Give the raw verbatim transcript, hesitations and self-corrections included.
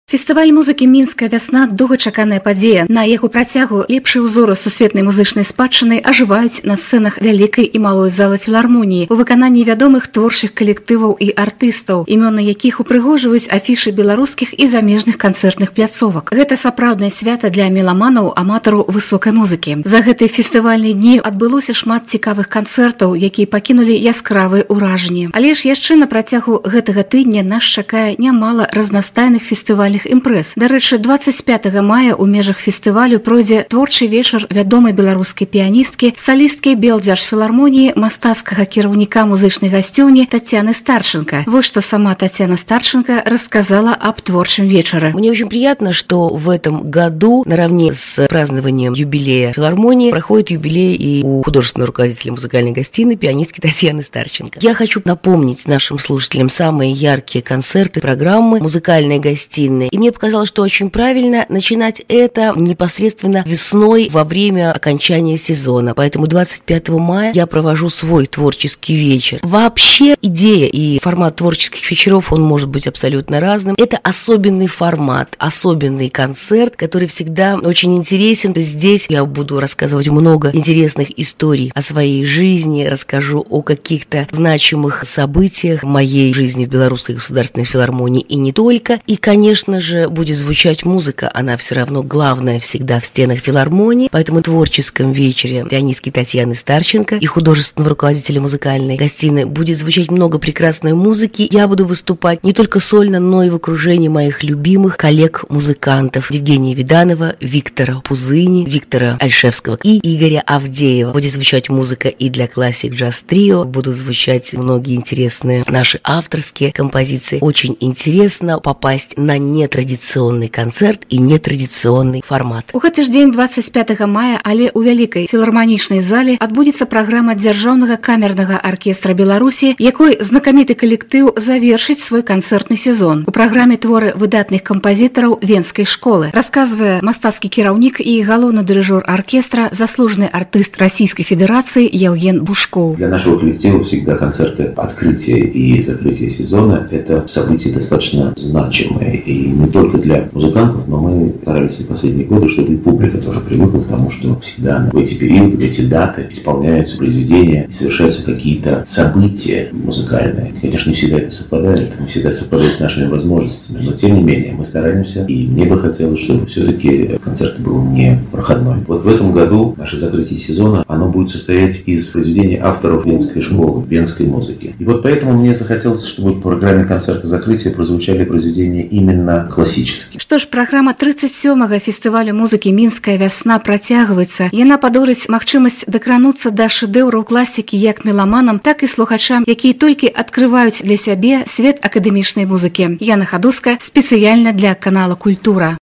Фестываль музыкі «Мінская вясна» – доўгачаканая падзея. На яго працягу лепшыя ўзоры сусветнай музычнай спадчыны ажываюць на сцэнах вялікай і малой залы філармоніі у выкананні вядомых творчых калектываў і артыстаў, імёны якіх упрыгожваюць афішы беларускіх і замежных канцэртных пляцовак. Гэта сапраўднае свята для меламанаў, аматараў высокай музыкі. За гэтыя фестывальныя дні адбылося шмат цікавых канцэртаў, якія пакінулі яскравыя ўражанні. Але ж яшчэ на працягу гэтага тыдня нас чакае нямала разнастайных фестывальных імпрэз. Дарэчы, дваццаць пятага мая ў межах фестывалю пройдзе творчы вечар вядомай беларускай піяністкі, салісткі Белдзяржфілармоніі, мастацкага кіраўніка музычнай гасцёўні Татьяны Старченко. Вот что сама Татьяна Старченко рассказала об творчем вечере. Мне очень приятно, что в этом году наравне с празднованием юбилея филармонии проходит юбилей и у художественного руководителя музыкальной гостиной, пианистки Татьяны Старченко. Я хочу напомнить нашим слушателям самые яркие концерты программы музыкальной гостиной. И мне показалось, что очень правильно начинать это непосредственно весной во время окончания сезона. Поэтому двадцать пятого мая я провожу свой творческий вечер. Вообще идея и формат творческих вечеров, он может быть абсолютно разным. Это особенный формат, особенный концерт, который всегда очень интересен. Здесь я буду рассказывать много интересных историй о своей жизни, расскажу о каких-то значимых событиях моей жизни в Белорусской государственной филармонии и не только. И, конечно же, будет звучать музыка, она все равно главная всегда в стенах филармонии. Поэтому в творческом вечере пианистки Татьяны Старченко и художественного руководителя музыкальной гостиной будет звучать много прекрасной музыки. Я буду выступать не только сольно, но и в окружении моих любимых коллег-музыкантов Евгения Виданова, Виктора Пузыни, Виктора Альшевского и Игоря Авдеева. Будет звучать музыка и для классик джаз-трио, будут звучать многие интересные наши авторские композиции. Очень интересно попасть на нетрадиционный концерт и нетрадиционный формат. У гэты ж дзень двадцать пятага мая, але у вялікай філарманічнай зале адбудзецца праграма дзяржаўнага камернага аркестра Беларусі, якой знакаміты калектыў завершыць свой канцэртны сезон. У праграме творы выдатных кампазітараў венскай школы. Расказвае мастацкі кіраўнік і галоўны дырыжор оркестра, заслуженный артист Российской Федерации Евген Бушков. Для нашего коллектива всегда концерты открытия и закрытия сезона – это события достаточно значимые. И не только для музыкантов, но мы старались в последние годы, чтобы и публика тоже привыкла к тому, что всегда в эти периоды, в эти даты исполняются произведения и совершаются какие-то события музыкальные. Конечно, не всегда это совпадает, не всегда совпадает с нашими возможностями, но тем не менее мы стараемся, и мне бы хотелось, чтобы все-таки концерт был не проходной. Вот в этом году наше закрытие сезона, оно будет состоять из произведений авторов венской школы, венской музыки. И вот поэтому мне захотелось, чтобы в программе концерта закрытия прозвучали произведения именно классические. Что ж, программа тридцать сёмага фестывалю музыкі «Мінская вясна» працягваецца. Яна падорыць магчымасць дакрануцца да шэдэўраў класікі як меламанам, так і слухачам, якія толькі адкрываюць для сябе свет акадэмічнай музыкі. Яна Хадуска спецыяльна для канала «Культура».